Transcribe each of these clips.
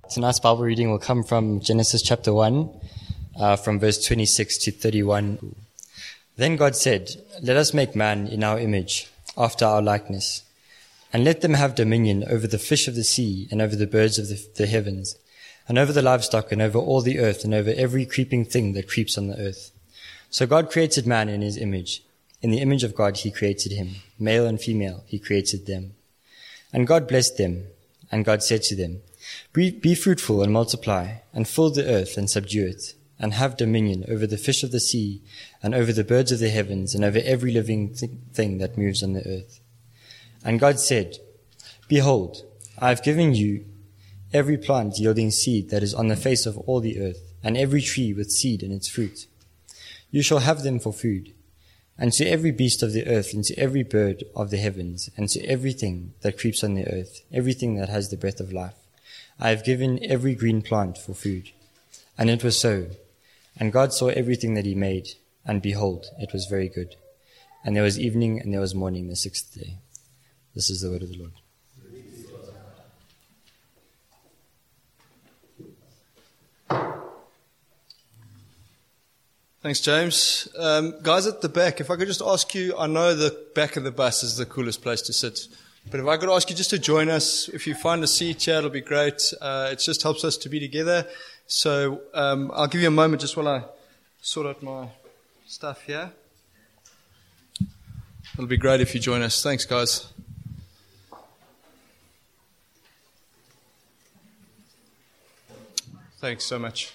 Tonight's Bible reading will come from Genesis chapter 1, from verse 26 to 31. Then God said, "Let us make man in our image, after our likeness, and let them have dominion over the fish of the sea, and over the birds of the heavens, and over the livestock, and over all the earth, and over every creeping thing that creeps on the earth." So God created man in his image. In the image of God he created him. Male and female he created them. And God blessed them, and God said to them, "Be fruitful and multiply, and fill the earth and subdue it, and have dominion over the fish of the sea, and over the birds of the heavens, and over every living thing that moves on the earth." And God said, "Behold, I have given you every plant yielding seed that is on the face of all the earth, and every tree with seed in its fruit. You shall have them for food. And to every beast of the earth, and to every bird of the heavens, and to everything that creeps on the earth, everything that has the breath of life, I have given every green plant for food." And it was so. And God saw everything that he made, and behold, it was very good. And there was evening, and there was morning the sixth day. This is the word of the Lord. Thanks, James. Guys at the back, if I could just ask you, I know the back of the bus is the coolest place to sit, but if I could ask you just to join us, if you find a seat here, it'll be great. It just helps us to be together. So I'll give you a moment just while I sort out my stuff here. It'll be great if you join us. Thanks, guys. Thanks so much.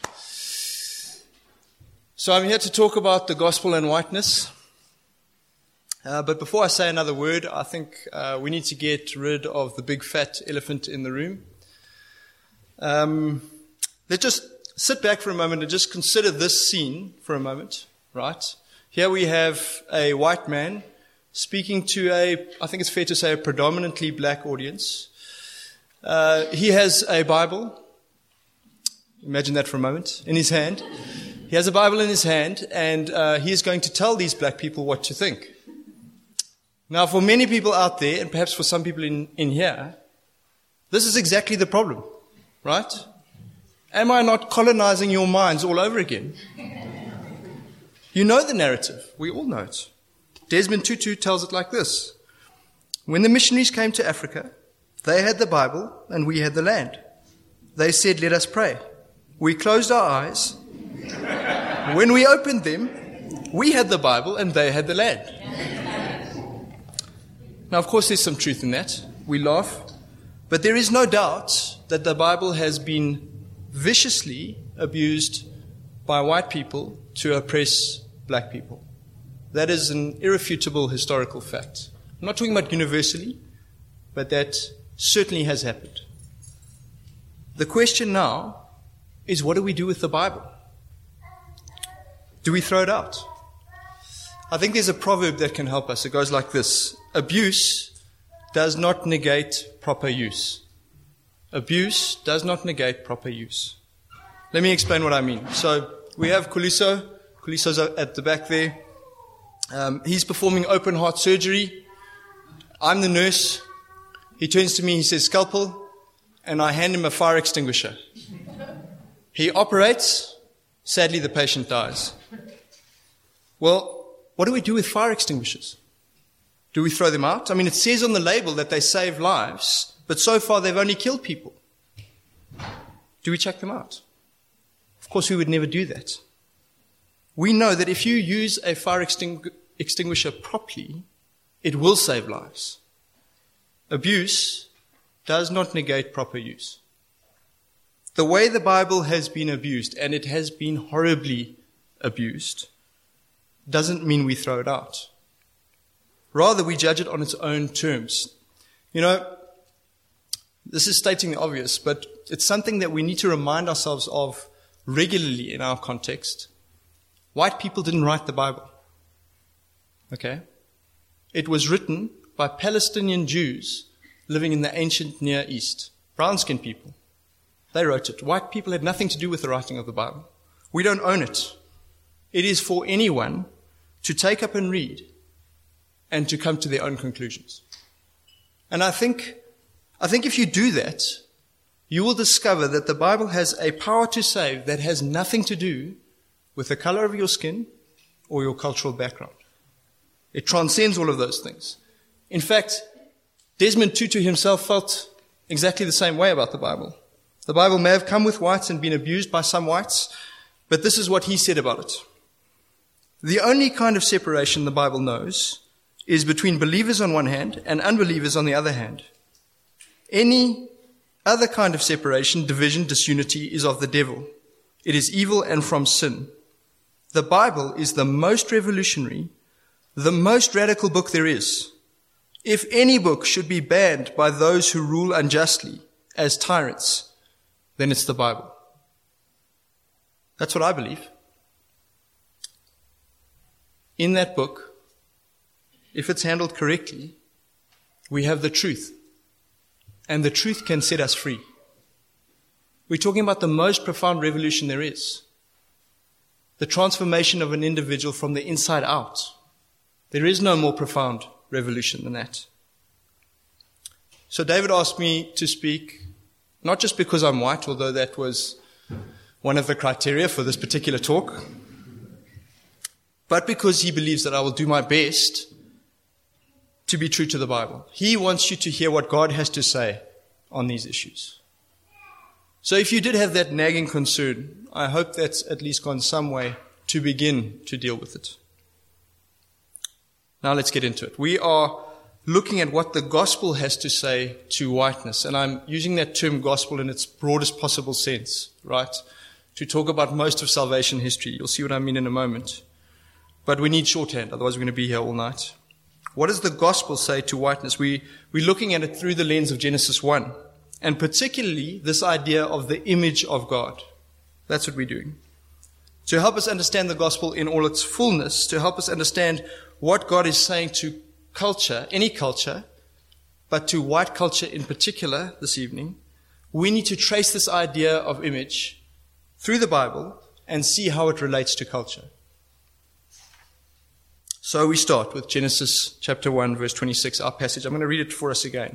So I'm here to talk about the gospel and whiteness. But before I say another word, I think we need to get rid of the big fat elephant in the room. Let's just sit back for a moment and just consider this scene for a moment, right? Here we have a white man speaking to I think it's fair to say, a predominantly black audience. He has a Bible. Imagine that for a moment, in his hand. He has a Bible in his hand, and he is going to tell these black people what to think. Now, for many people out there, and perhaps for some people in here, this is exactly the problem, right? Am I not colonizing your minds all over again? You know the narrative. We all know it. Desmond Tutu tells it like this. When the missionaries came to Africa, they had the Bible and we had the land. They said, "Let us pray." We closed our eyes. When we opened them, we had the Bible and they had the land. Now, of course, there's some truth in that. We laugh. But there is no doubt that the Bible has been viciously abused by white people to oppress black people. That is an irrefutable historical fact. I'm not talking about universally, but that certainly has happened. The question now is, what do we do with the Bible? Do we throw it out? I think there's a proverb that can help us. It goes like this. Abuse does not negate proper use. Abuse does not negate proper use. Let me explain what I mean. So we have Kuliso. Kuliso's at the back there. He's performing open heart surgery. I'm the nurse. He turns to me, he says, "Scalpel," and I hand him a fire extinguisher. He operates. Sadly, the patient dies. Well, what do we do with fire extinguishers? Do we throw them out? I mean, it says on the label that they save lives, but so far they've only killed people. Do we chuck them out? Of course, we would never do that. We know that if you use a fire extinguisher properly, it will save lives. Abuse does not negate proper use. The way the Bible has been abused, and it has been horribly abused, doesn't mean we throw it out. Rather, we judge it on its own terms. You know, this is stating the obvious, but it's something that we need to remind ourselves of regularly in our context. White people didn't write the Bible. Okay? It was written by Palestinian Jews living in the ancient Near East. Brown-skinned people. They wrote it. White people had nothing to do with the writing of the Bible. We don't own it. It is for anyone to take up and read and to come to their own conclusions. And I think if you do that, you will discover that the Bible has a power to save that has nothing to do with the color of your skin or your cultural background. It transcends all of those things. In fact, Desmond Tutu himself felt exactly the same way about the Bible. The Bible may have come with whites and been abused by some whites, but this is what he said about it. The only kind of separation the Bible knows is between believers on one hand and unbelievers on the other hand. Any other kind of separation, division, disunity is of the devil. It is evil and from sin. The Bible is the most revolutionary, the most radical book there is. If any book should be banned by those who rule unjustly as tyrants, then it's the Bible. That's what I believe. In that book, if it's handled correctly, we have the truth. And the truth can set us free. We're talking about the most profound revolution there is. The transformation of an individual from the inside out. There is no more profound revolution than that. So David asked me to speak, not just because I'm white, although that was one of the criteria for this particular talk, but because he believes that I will do my best to be true to the Bible. He wants you to hear what God has to say on these issues. So if you did have that nagging concern, I hope that's at least gone some way to begin to deal with it. Now let's get into it. We are looking at what the gospel has to say to whiteness, and I'm using that term gospel in its broadest possible sense, right? To talk about most of salvation history. You'll see what I mean in a moment. But we need shorthand, otherwise we're going to be here all night. What does the gospel say to whiteness? We're looking at it through the lens of Genesis 1, and particularly this idea of the image of God. That's what we're doing. To help us understand the gospel in all its fullness, to help us understand what God is saying to culture, any culture, but to white culture in particular this evening, we need to trace this idea of image through the Bible and see how it relates to culture. So we start with Genesis chapter 1, verse 26, our passage. I'm going to read it for us again.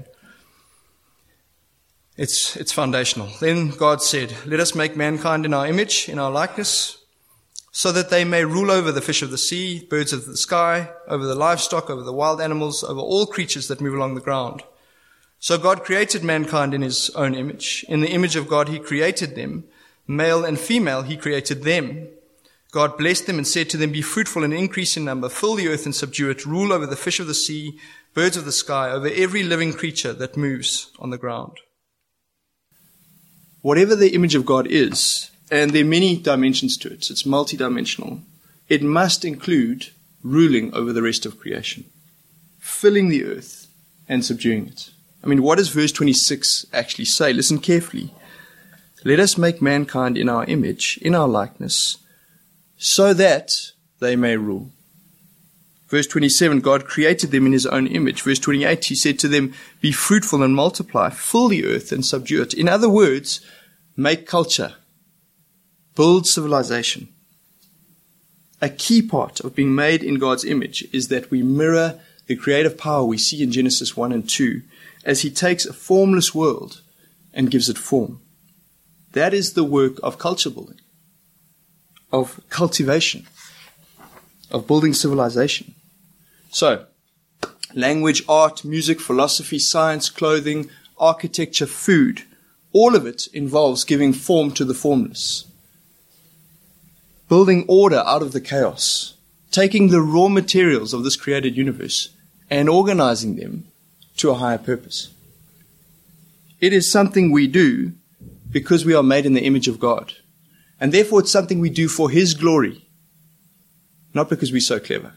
It's foundational. Then God said, "Let us make mankind in our image, in our likeness, so that they may rule over the fish of the sea, birds of the sky, over the livestock, over the wild animals, over all creatures that move along the ground." So God created mankind in his own image. In the image of God he created them. Male and female he created them. God blessed them and said to them, "Be fruitful and increase in number, fill the earth and subdue it, rule over the fish of the sea, birds of the sky, over every living creature that moves on the ground." Whatever the image of God is, and there are many dimensions to it, it's multidimensional, it must include ruling over the rest of creation, filling the earth and subduing it. I mean, what does verse 26 actually say? Listen carefully. "Let us make mankind in our image, in our likeness, so that they may rule." Verse 27, God created them in his own image. Verse 28, he said to them, "Be fruitful and multiply, fill the earth and subdue it." In other words, make culture, build civilization. A key part of being made in God's image is that we mirror the creative power we see in Genesis 1 and 2 as he takes a formless world and gives it form. That is the work of culture building, of cultivation, of building civilization. So, language, art, music, philosophy, science, clothing, architecture, food, all of it involves giving form to the formless. Building order out of the chaos, taking the raw materials of this created universe and organizing them to a higher purpose. It is something we do because we are made in the image of God. And therefore it's something we do for his glory, not because we're so clever.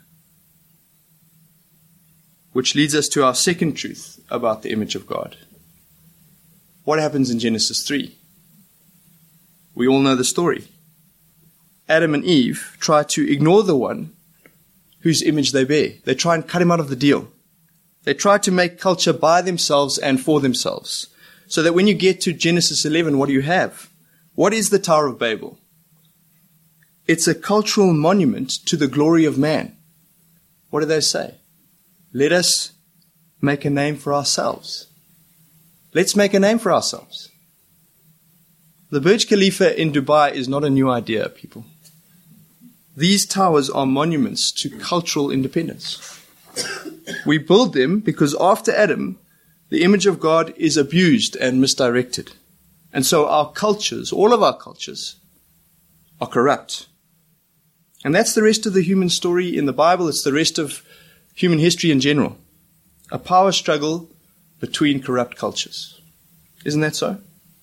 Which leads us to our second truth about the image of God. What happens in Genesis 3? We all know the story. Adam and Eve try to ignore the one whose image they bear. They try and cut him out of the deal. They try to make culture by themselves and for themselves. So that when you get to Genesis 11, what do you have? What is the Tower of Babel? It's a cultural monument to the glory of man. What do they say? Let us make a name for ourselves. Let's make a name for ourselves. The Burj Khalifa in Dubai is not a new idea, people. These towers are monuments to cultural independence. We build them because after Adam, the image of God is abused and misdirected. And so our cultures, all of our cultures, are corrupt. And that's the rest of the human story in the Bible. It's the rest of human history in general. A power struggle between corrupt cultures. Isn't that so?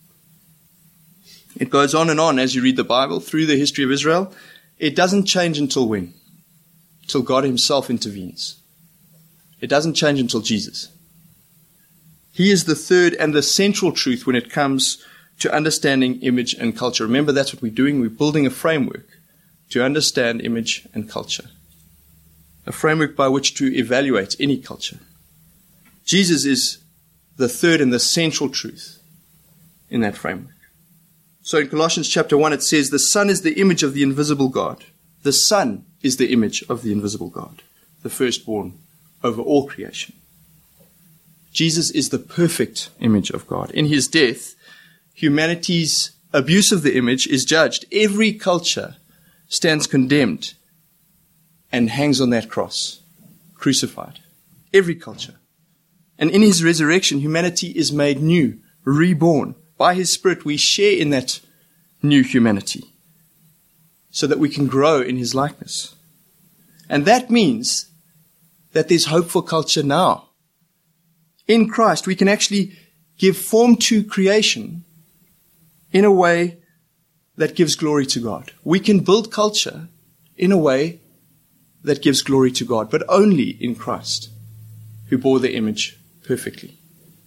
It goes on and on as you read the Bible through the history of Israel. It doesn't change until when? Till God himself intervenes. It doesn't change until Jesus. He is the third and the central truth when it comes to understanding image and culture. Remember, that's what we're doing. We're building a framework to understand image and culture. A framework by which to evaluate any culture. Jesus is the third and the central truth in that framework. So in Colossians chapter 1 it says, the Son is the image of the invisible God. The Son is the image of the invisible God, the firstborn over all creation. Jesus is the perfect image of God. In his death, humanity's abuse of the image is judged. Every culture stands condemned and hangs on that cross, crucified. Every culture. And in his resurrection, humanity is made new, reborn. By his Spirit, we share in that new humanity so that we can grow in his likeness. And that means that there's hope for culture now. In Christ, we can actually give form to creation in a way that gives glory to God. We can build culture in a way that gives glory to God, but only in Christ, who bore the image perfectly.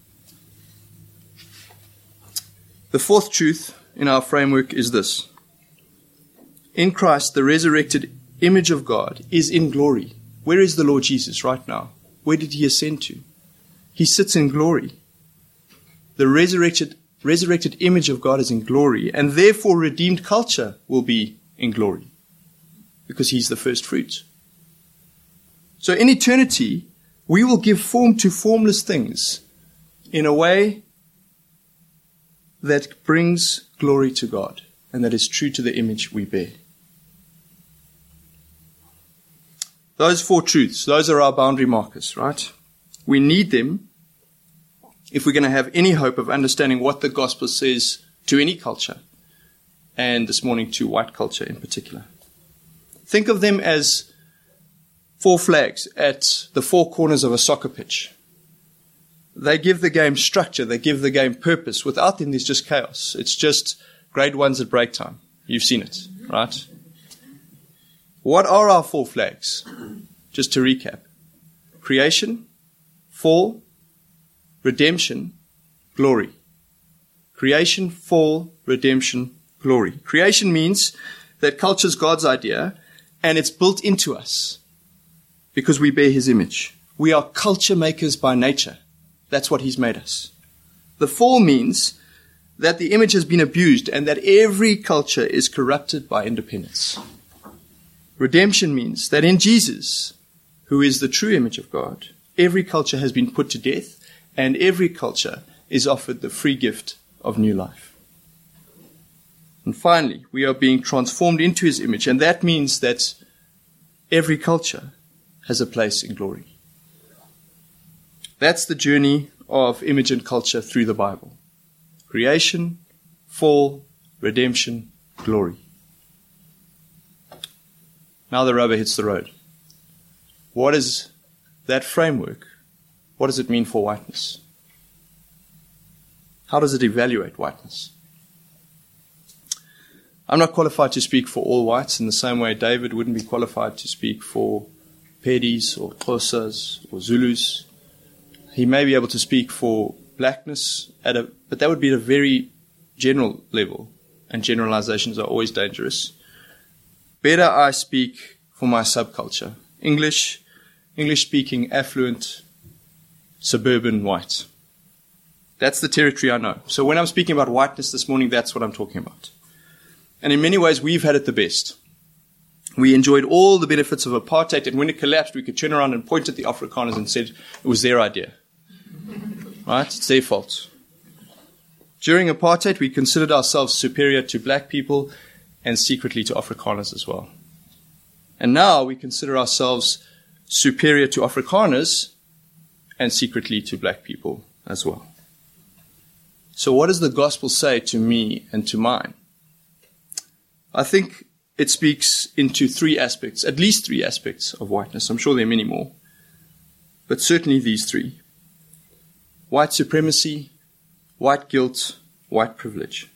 The fourth truth in our framework is this. In Christ, the resurrected image of God is in glory. Where is the Lord Jesus right now? Where did he ascend to? He sits in glory. The resurrected image of God is in glory, and therefore redeemed culture will be in glory, because he's the first fruit. So in eternity, we will give form to formless things in a way that brings glory to God and that is true to the image we bear. Those four truths, those are our boundary markers, right? We need them if we're going to have any hope of understanding what the gospel says to any culture, and this morning to white culture in particular. Think of them as four flags at the four corners of a soccer pitch. They give the game structure. They give the game purpose. Without them, there's just chaos. It's just grade ones at break time. You've seen it, right? What are our four flags? Just to recap. Creation, fall, redemption, glory. Creation, fall, redemption, glory. Creation means that culture's God's idea, and it's built into us because we bear his image. We are culture makers by nature. That's what he's made us. The fall means that the image has been abused and that every culture is corrupted by independence. Redemption means that in Jesus, who is the true image of God, every culture has been put to death and every culture is offered the free gift of new life. And finally, we are being transformed into his image, and that means that every culture has a place in glory. That's the journey of image and culture through the Bible. Creation, fall, redemption, glory. Now the rubber hits the road. What is that framework? What does it mean for whiteness? How does it evaluate whiteness? I'm not qualified to speak for all whites in the same way David wouldn't be qualified to speak for Pedis or Xhosas or Zulus. He may be able to speak for blackness, but that would be at a very general level, and generalizations are always dangerous. Better I speak for my subculture. English-speaking, affluent, suburban white. That's the territory I know. So when I'm speaking about whiteness this morning, that's what I'm talking about. And in many ways, we've had it the best. We enjoyed all the benefits of apartheid, and when it collapsed, we could turn around and point at the Afrikaners and said it was their idea. Right? It's their fault. During apartheid, we considered ourselves superior to black people and secretly to Afrikaners as well. And now we consider ourselves superior to Afrikaners and secretly to black people as well. So what does the gospel say to me and to mine? I think it speaks into three aspects, at least three aspects of whiteness. I'm sure there are many more, but certainly these three. White supremacy, white guilt, white privilege.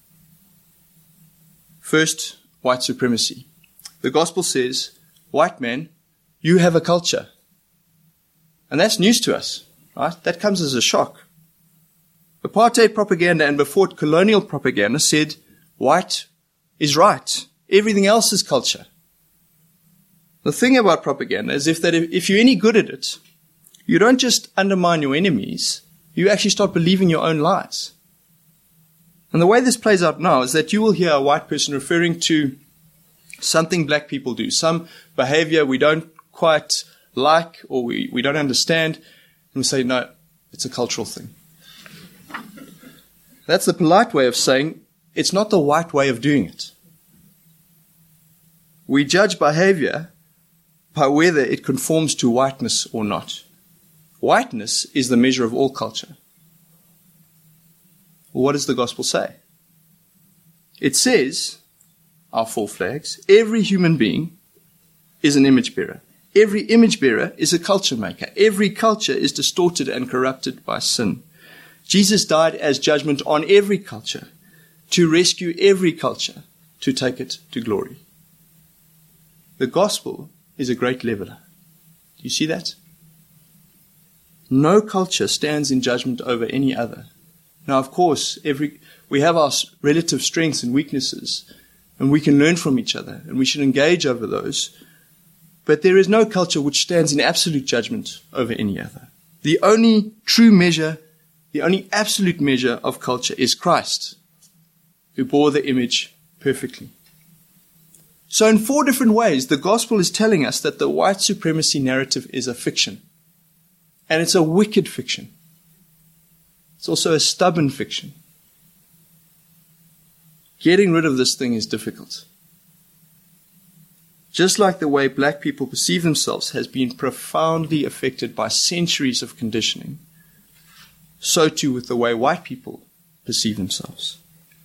First, white supremacy. The gospel says, white man, you have a culture. And that's news to us, right? That comes as a shock. Apartheid propaganda and before it colonial propaganda said, white is right. Everything else is culture. The thing about propaganda is if you're any good at it, you don't just undermine your enemies, you actually start believing your own lies. And the way this plays out now is that you will hear a white person referring to something black people do, some behavior we don't quite like or we don't understand, and we say, no, it's a cultural thing. That's the polite way of saying it's not the white way of doing it. We judge behavior by whether it conforms to whiteness or not. Whiteness is the measure of all culture. Well, what does the gospel say? It says, our four flags, every human being is an image bearer. Every image bearer is a culture maker. Every culture is distorted and corrupted by sin. Jesus died as judgment on every culture to rescue every culture to take it to glory. The gospel is a great leveler. Do you see that? No culture stands in judgment over any other. Now, of course, we have our relative strengths and weaknesses, and we can learn from each other, and we should engage over those. But there is no culture which stands in absolute judgment over any other. The only true measure, the only absolute measure of culture is Christ, who bore the image perfectly. So in four different ways, the gospel is telling us that the white supremacy narrative is a fiction. And it's a wicked fiction. It's also a stubborn fiction. Getting rid of this thing is difficult. Just like the way black people perceive themselves has been profoundly affected by centuries of conditioning, so too with the way white people perceive themselves.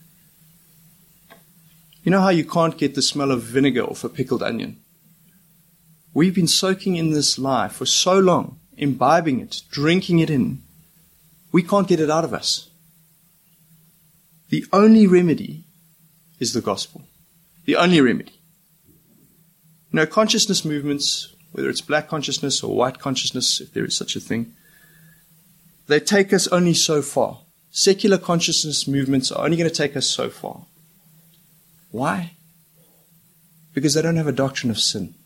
You know how you can't get the smell of vinegar off a pickled onion? We've been soaking in this lie for so long, imbibing it, drinking it in. We can't get it out of us. The only remedy is the gospel. The only remedy. You know, consciousness movements, whether it's black consciousness or white consciousness, if there is such a thing, they take us only so far. Secular consciousness movements are only going to take us so far. Why? Because they don't have a doctrine of sin.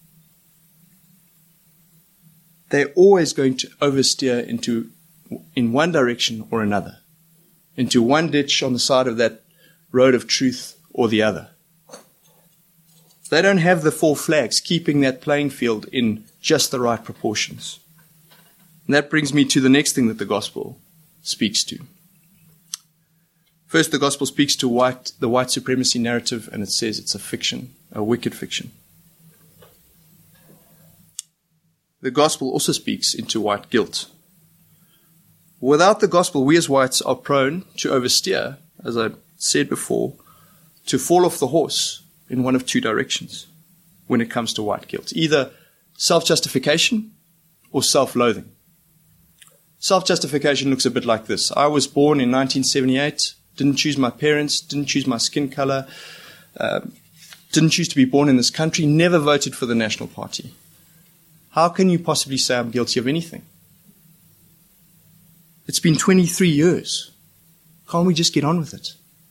They're always going to oversteer in one direction or another, into one ditch on the side of that road of truth or the other. They don't have the four flags keeping that playing field in just the right proportions. And that brings me to the next thing that the gospel speaks to. First, the gospel speaks to the white supremacy narrative, and it says it's a fiction, a wicked fiction. The gospel also speaks into white guilt. Without the gospel, we as whites are prone to oversteer, as I said before, to fall off the horse in one of two directions when it comes to white guilt. Either self-justification or self-loathing. Self-justification looks a bit like this. I was born in 1978, didn't choose my parents, didn't choose my skin color, didn't choose to be born in this country, never voted for the National Party. How can you possibly say I'm guilty of anything? It's been 23 years. Can't we just get on with it?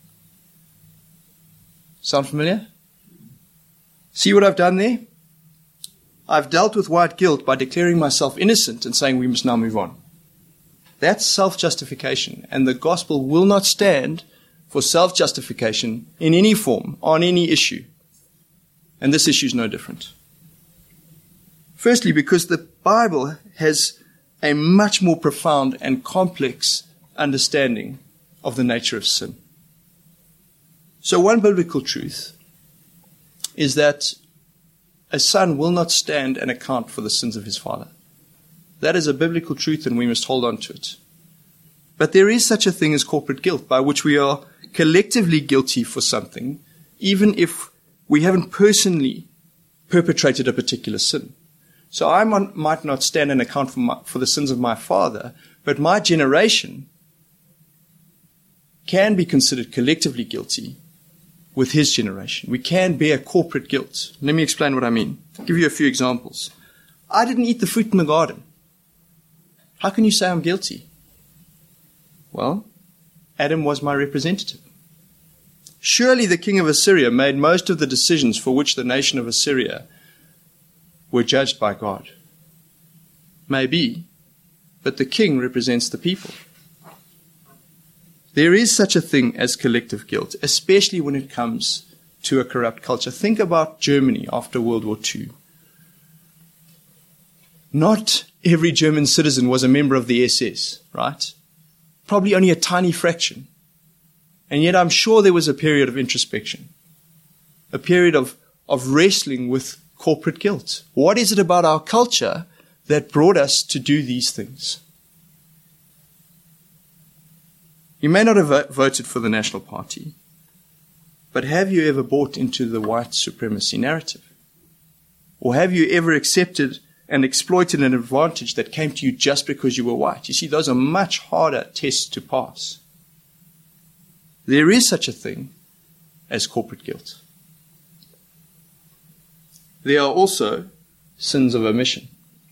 Sound familiar? See what I've done there? I've dealt with white guilt by declaring myself innocent and saying we must now move on. That's self-justification, and the gospel will not stand for self-justification in any form, on any issue. And this issue is no different. Firstly, because the Bible has a much more profound and complex understanding of the nature of sin. So one biblical truth is that a son will not stand and account for the sins of his father. That is a biblical truth, and we must hold on to it. But there is such a thing as corporate guilt, by which we are collectively guilty for something, even if we haven't personally perpetrated a particular sin. So I might not stand and account for the sins of my father, but my generation can be considered collectively guilty with his generation. We can bear corporate guilt. Let me explain what I mean. I'll give you a few examples. I didn't eat the fruit in the garden. How can you say I'm guilty? Well, Adam was my representative. Surely the king of Assyria made most of the decisions for which the nation of Assyria were judged by God. Maybe, but the king represents the people. There is such a thing as collective guilt, especially when it comes to a corrupt culture. Think about Germany after World War II. Not every German citizen was a member of the SS, right? Probably only a tiny fraction. And yet I'm sure there was a period of introspection, a period of wrestling with corporate guilt. What is it about our culture that brought us to do these things? You may not have voted for the National Party, but have you ever bought into the white supremacy narrative? Or have you ever accepted and exploited an advantage that came to you just because you were white? You see, those are much harder tests to pass. There is such a thing as corporate guilt. There are also sins of omission.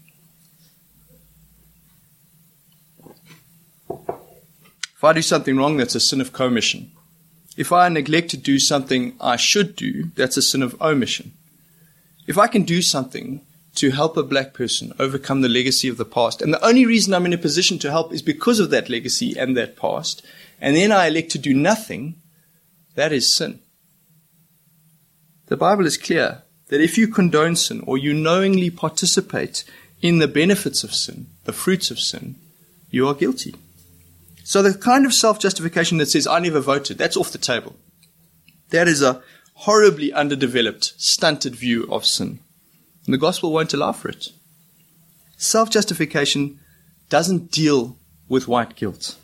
If I do something wrong, that's a sin of commission. If I neglect to do something I should do, that's a sin of omission. If I can do something to help a black person overcome the legacy of the past, and the only reason I'm in a position to help is because of that legacy and that past, and then I elect to do nothing, that is sin. The Bible is clear that if you condone sin or you knowingly participate in the benefits of sin, the fruits of sin, you are guilty. So the kind of self-justification that says, I never voted, that's off the table. That is a horribly underdeveloped, stunted view of sin. And the gospel won't allow for it. Self-justification doesn't deal with white guilt.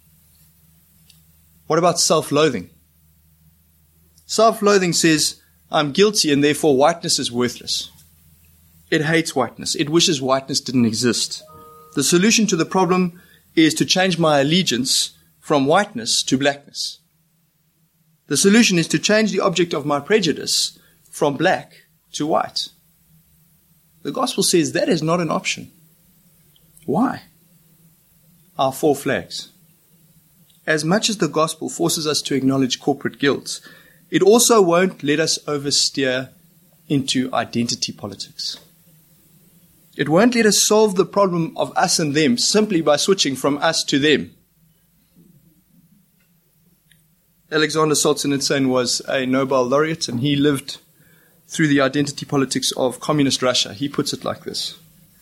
What about self-loathing? Self-loathing says, I'm guilty and therefore whiteness is worthless. It hates whiteness. It wishes whiteness didn't exist. The solution to the problem is to change my allegiance from whiteness to blackness. The solution is to change the object of my prejudice from black to white. The gospel says that is not an option. Why? Our four flags. As much as the gospel forces us to acknowledge corporate guilt, it also won't let us oversteer into identity politics. It won't let us solve the problem of us and them simply by switching from us to them. Alexander Solzhenitsyn was a Nobel laureate, and he lived through the identity politics of communist Russia. He puts it like this.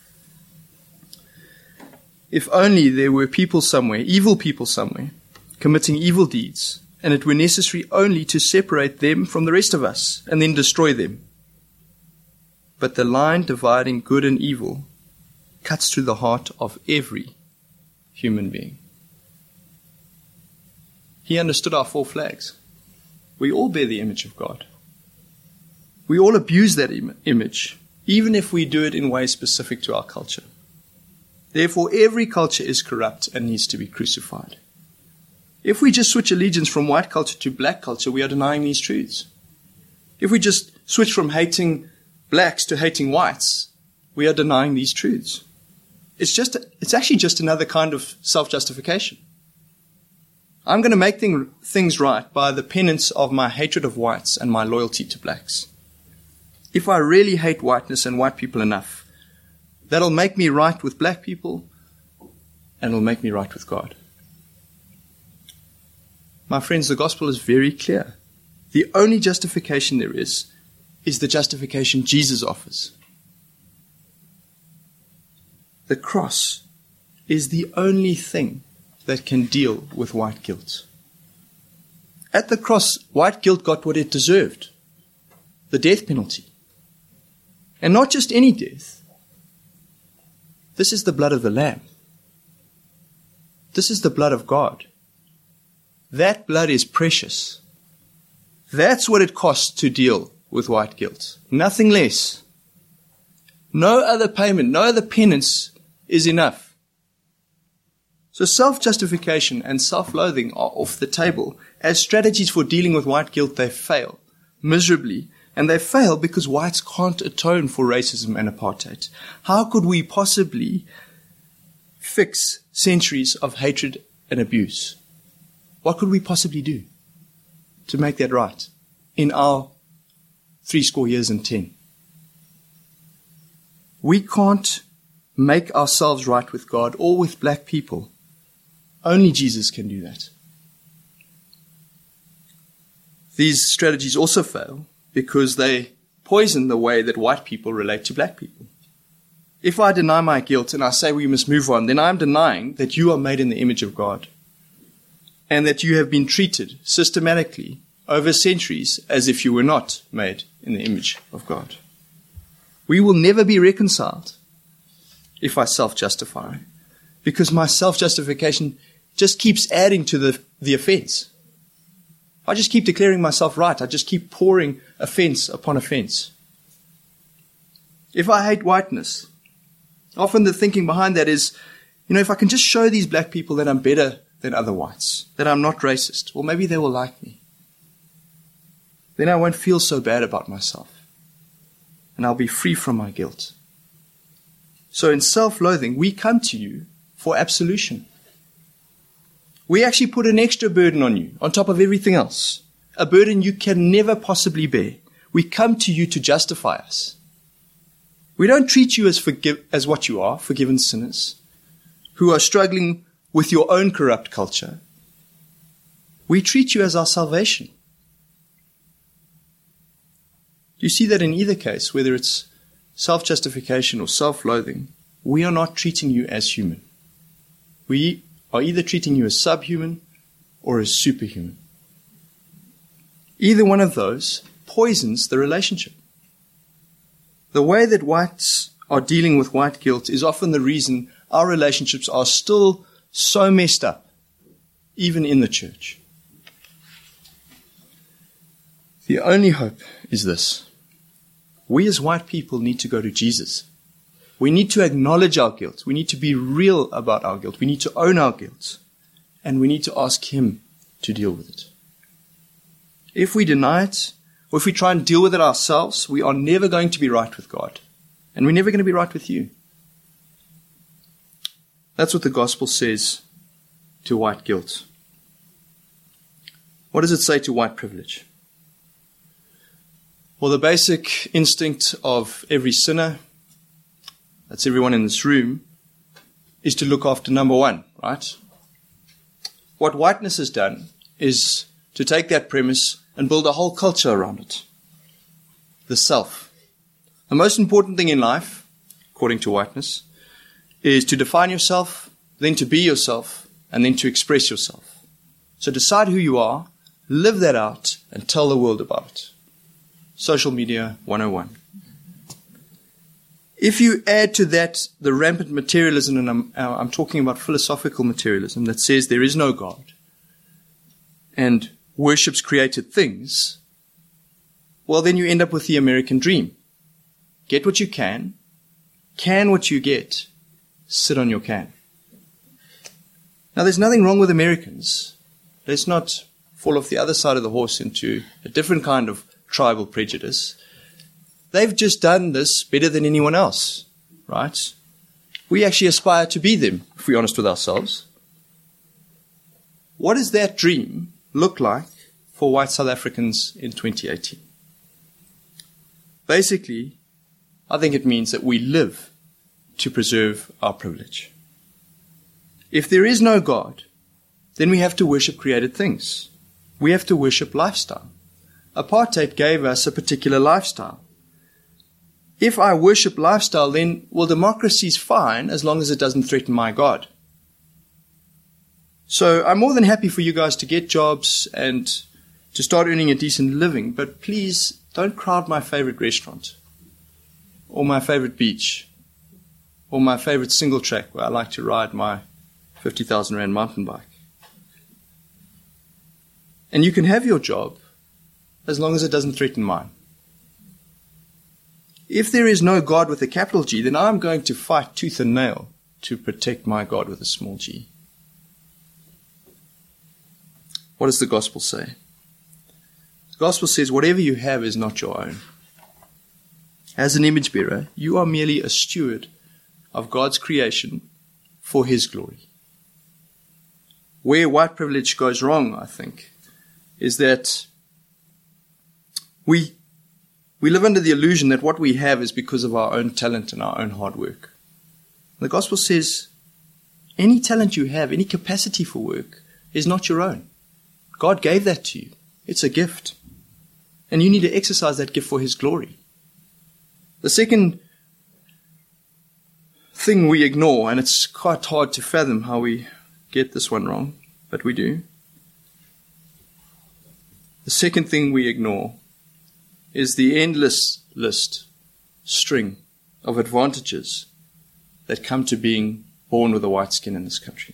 If only there were people somewhere, evil people somewhere, committing evil deeds, and it were necessary only to separate them from the rest of us and then destroy them. But the line dividing good and evil cuts through the heart of every human being. He understood our four flags. We all bear the image of God. We all abuse that image, even if we do it in ways specific to our culture. Therefore, every culture is corrupt and needs to be crucified. If we just switch allegiance from white culture to black culture, we are denying these truths. If we just switch from hating blacks to hating whites, we are denying these truths. It's actually just another kind of self-justification. I'm going to make things right by the penance of my hatred of whites and my loyalty to blacks. If I really hate whiteness and white people enough, that'll make me right with black people and it'll make me right with God. My friends, the gospel is very clear. The only justification there is the justification Jesus offers. The cross is the only thing that can deal with white guilt. At the cross, white guilt got what it deserved. The death penalty. And not just any death. This is the blood of the Lamb. This is the blood of God. That blood is precious. That's what it costs to deal with white guilt. Nothing less. No other payment, no other penance is enough. So self-justification and self-loathing are off the table. As strategies for dealing with white guilt, they fail miserably. And they fail because whites can't atone for racism and apartheid. How could we possibly fix centuries of hatred and abuse? What could we possibly do to make that right in our 70 years and 10? We can't make ourselves right with God or with black people. Only Jesus can do that. These strategies also fail because they poison the way that white people relate to black people. If I deny my guilt and I say we must move on, then I'm denying that you are made in the image of God and that you have been treated systematically over centuries as if you were not made in the image of God. We will never be reconciled if I self-justify, because my self-justification just keeps adding to the offense. I just keep declaring myself right. I just keep pouring offense upon offense. If I hate whiteness, often the thinking behind that is, if I can just show these black people that I'm better than other whites, that I'm not racist, well, maybe they will like me. Then I won't feel so bad about myself, and I'll be free from my guilt. So in self-loathing, we come to you for absolution. We actually put an extra burden on you, on top of everything else, a burden you can never possibly bear. We come to you to justify us. We don't treat you as what you are, forgiven sinners, who are struggling with your own corrupt culture. We treat you as our salvation. You see that in either case, whether it's self-justification or self-loathing, we are not treating you as human. We are either treating you as subhuman or as superhuman. Either one of those poisons the relationship. The way that whites are dealing with white guilt is often the reason our relationships are still so messed up, even in the church. The only hope is this. We as white people need to go to Jesus. We need to acknowledge our guilt. We need to be real about our guilt. We need to own our guilt. And we need to ask Him to deal with it. If we deny it, or if we try and deal with it ourselves, we are never going to be right with God. And we're never going to be right with you. That's what the gospel says to white guilt. What does it say to white privilege? Well, the basic instinct of every sinner, that's everyone in this room, is to look after number one, right? What whiteness has done is to take that premise and build a whole culture around it. The self. The most important thing in life, according to whiteness, is to define yourself, then to be yourself, and then to express yourself. So decide who you are, live that out, and tell the world about it. Social Media 101. If you add to that the rampant materialism, and I'm talking about philosophical materialism that says there is no God and worships created things, well, then you end up with the American dream. Get what you can what you get, sit on your can. Now, there's nothing wrong with Americans. Let's not fall off the other side of the horse into a different kind of tribal prejudice. They've just done this better than anyone else, right? We actually aspire to be them, if we're honest with ourselves. What does that dream look like for white South Africans in 2018? Basically, I think it means that we live to preserve our privilege. If there is no God, then we have to worship created things. We have to worship lifestyle. Apartheid gave us a particular lifestyle. If I worship lifestyle, then, well, democracy's fine as long as it doesn't threaten my God. So I'm more than happy for you guys to get jobs and to start earning a decent living, but please don't crowd my favorite restaurant or my favorite beach or my favorite single track where I like to ride my 50,000 Rand mountain bike. And you can have your job as long as it doesn't threaten mine. If there is no God with a capital G, then I'm going to fight tooth and nail to protect my God with a small g. What does the gospel say? The gospel says whatever you have is not your own. As an image bearer, you are merely a steward of God's creation for His glory. Where white privilege goes wrong, I think, is that we live under the illusion that what we have is because of our own talent and our own hard work. The gospel says any talent you have, any capacity for work, is not your own. God gave that to you. It's a gift. And you need to exercise that gift for His glory. The second thing we ignore, and it's quite hard to fathom how we get this one wrong, but we do. The second thing we ignore is the endless string of advantages that come to being born with a white skin in this country.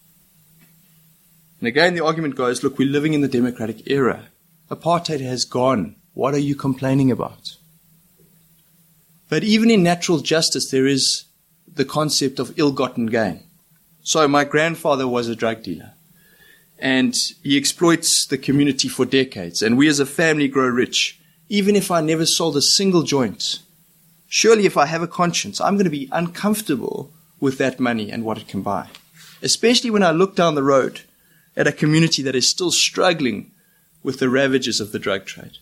And again, the argument goes, look, we're living in the democratic era. Apartheid has gone. What are you complaining about? But even in natural justice, there is the concept of ill-gotten gain. So my grandfather was a drug dealer, and he exploits the community for decades, and we as a family grow rich. Even if I never sold a single joint, surely if I have a conscience, I'm going to be uncomfortable with that money and what it can buy. Especially when I look down the road at a community that is still struggling with the ravages of the drug trade.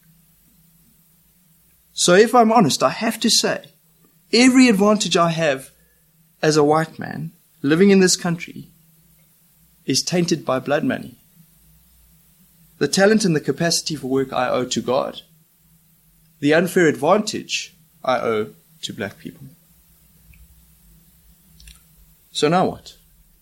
So if I'm honest, I have to say, every advantage I have as a white man living in this country is tainted by blood money. The talent and the capacity for work I owe to God. The unfair advantage I owe to black people. So now what?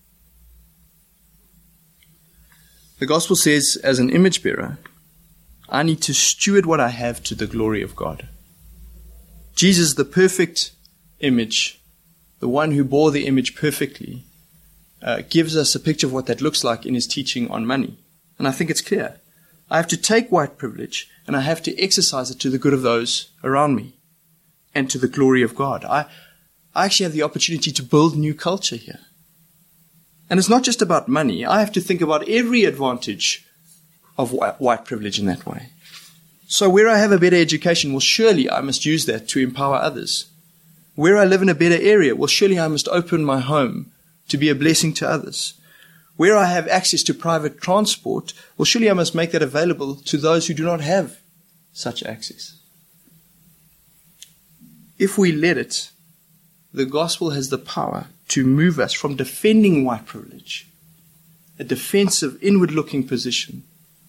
The gospel says, as an image bearer, I need to steward what I have to the glory of God. Jesus, the perfect image, the one who bore the image perfectly, gives us a picture of what that looks like in his teaching on money. And I think it's clear. I have to take white privilege and I have to exercise it to the good of those around me and to the glory of God. I actually have the opportunity to build new culture here. And it's not just about money. I have to think about every advantage of white privilege in that way. So where I have a better education, well, surely I must use that to empower others. Where I live in a better area, well, surely I must open my home to be a blessing to others. Where I have access to private transport, well, surely I must make that available to those who do not have such access. If we let it, the gospel has the power to move us from defending white privilege, a defensive, inward-looking position,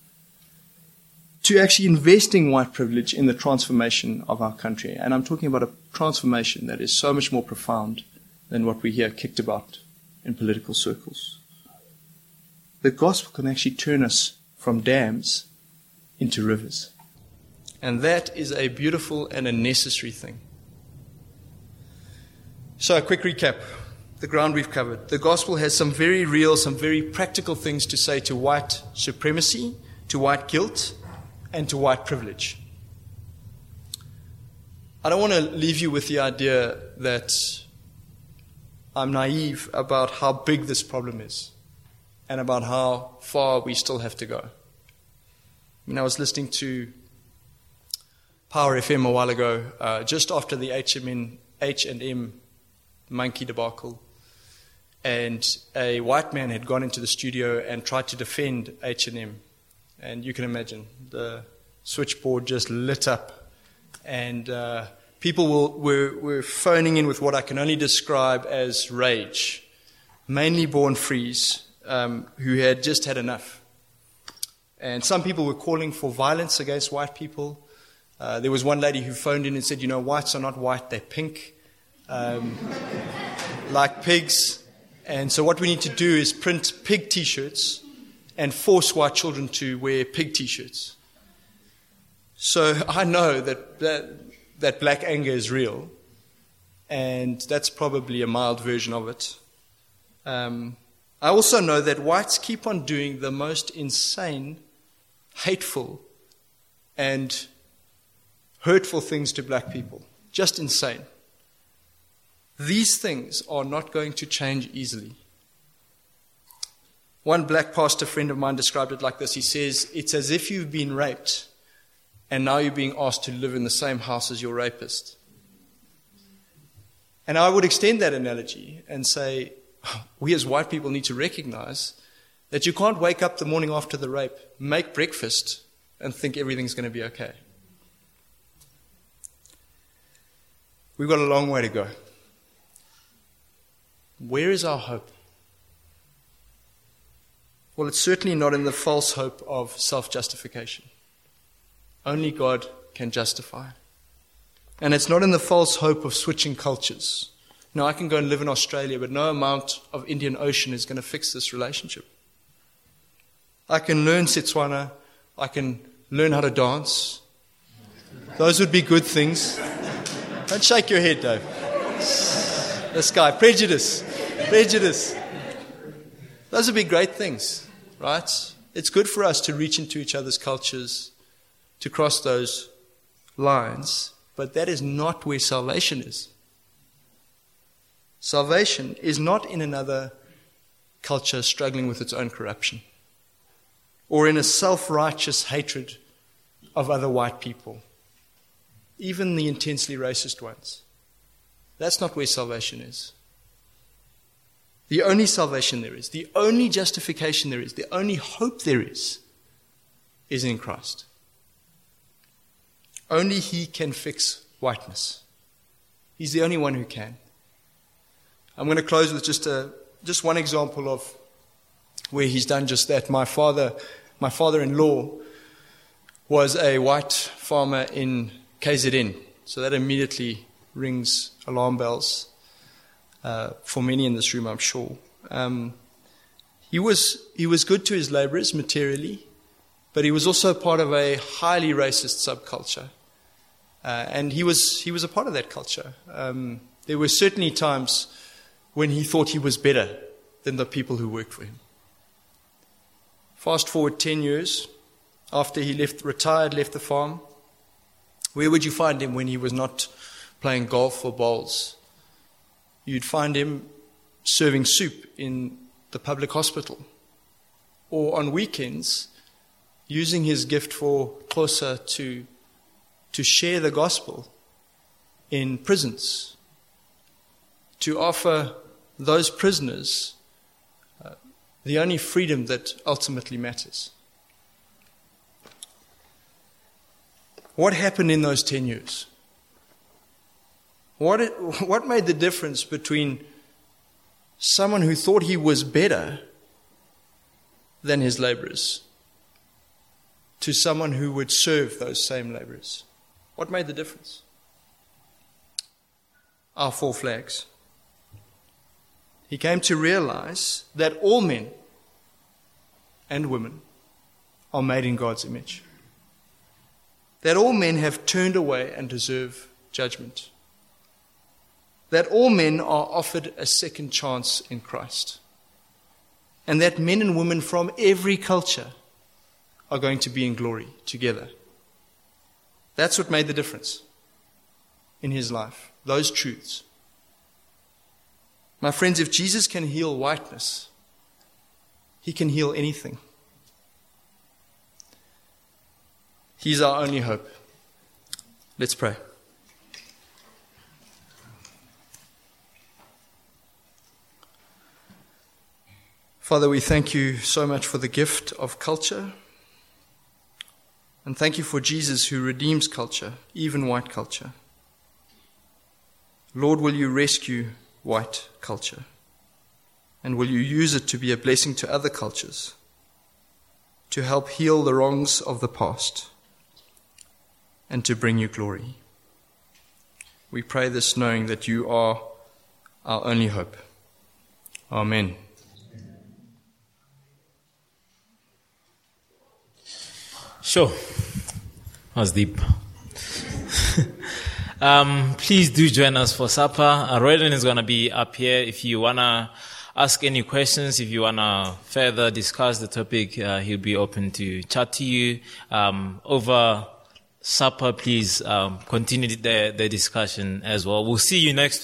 to actually investing white privilege in the transformation of our country. And I'm talking about a transformation that is so much more profound than what we hear kicked about in political circles. The gospel can actually turn us from dams into rivers. And that is a beautiful and a necessary thing. So a quick recap, the ground we've covered. The gospel has some very real, some very practical things to say to white supremacy, to white guilt, and to white privilege. I don't want to leave you with the idea that I'm naive about how big this problem is and about how far we still have to go. I was listening to Power FM a while ago, just after the H&M monkey debacle, and a white man had gone into the studio and tried to defend H&M. And you can imagine, the switchboard just lit up, and people were phoning in with what I can only describe as rage, mainly born frees, who had just had enough. And some people were calling for violence against white people. There was one lady who phoned in and said, whites are not white, they're pink, like pigs. And so what we need to do is print pig T-shirts and force white children to wear pig t-shirts. So I know that black anger is real, and that's probably a mild version of it. I also know that whites keep on doing the most insane, hateful, and hurtful things to black people. Just insane. These things are not going to change easily. One black pastor friend of mine described it like this. He says, it's as if you've been raped and now you're being asked to live in the same house as your rapist. And I would extend that analogy and say, we as white people need to recognize that you can't wake up the morning after the rape, make breakfast, and think everything's going to be okay. We've got a long way to go. Where is our hope? Well, it's certainly not in the false hope of self-justification. Only God can justify. And it's not in the false hope of switching cultures. No, I can go and live in Australia, but no amount of Indian Ocean is going to fix this relationship. I can learn Setswana. I can learn how to dance. Those would be good things. Don't shake your head, Dave. This guy, prejudice. Those would be great things, right? It's good for us to reach into each other's cultures, to cross those lines, but that is not where salvation is. Salvation is not in another culture struggling with its own corruption, or in a self-righteous hatred of other white people, even the intensely racist ones. That's not where salvation is. The only salvation there is, the only justification there is, the only hope there is in Christ. Only He can fix whiteness. He's the only one who can. I'm going to close with just one example of where He's done just that. My father-in-law was a white farmer in KZN, so that immediately rings alarm bells for many in this room, I'm sure. He was good to his laborers materially, but he was also part of a highly racist subculture, and he was a part of that culture. There were certainly times when he thought he was better than the people who worked for him. Fast forward 10 years after he retired, left the farm. Where would you find him when he was not playing golf or bowls? You'd find him serving soup in the public hospital, or on weekends using his gift for Xhosa to share the gospel in prisons, to offer those prisoners the only freedom that ultimately matters. What happened in those 10 years? What made the difference between someone who thought he was better than his laborers to someone who would serve those same laborers? What made the difference? Our 4 flags. He came to realize that all men and women are made in God's image. That all men have turned away and deserve judgment. That all men are offered a second chance in Christ. And that men and women from every culture are going to be in glory together. That's what made the difference in his life, those truths. My friends, if Jesus can heal whiteness, He can heal anything. He's our only hope. Let's pray. Father, we thank you so much for the gift of culture. And thank you for Jesus who redeems culture, even white culture. Lord, will you rescue white culture? And will you use it to be a blessing to other cultures, to help heal the wrongs of the past, and to bring you glory? We pray this knowing that you are our only hope. Amen. Sure. That was deep. Please do join us for supper. Royden is going to be up here. If you want to ask any questions, if you want to further discuss the topic, he'll be open to chat to you. Over supper, please continue the discussion as well. We'll see you next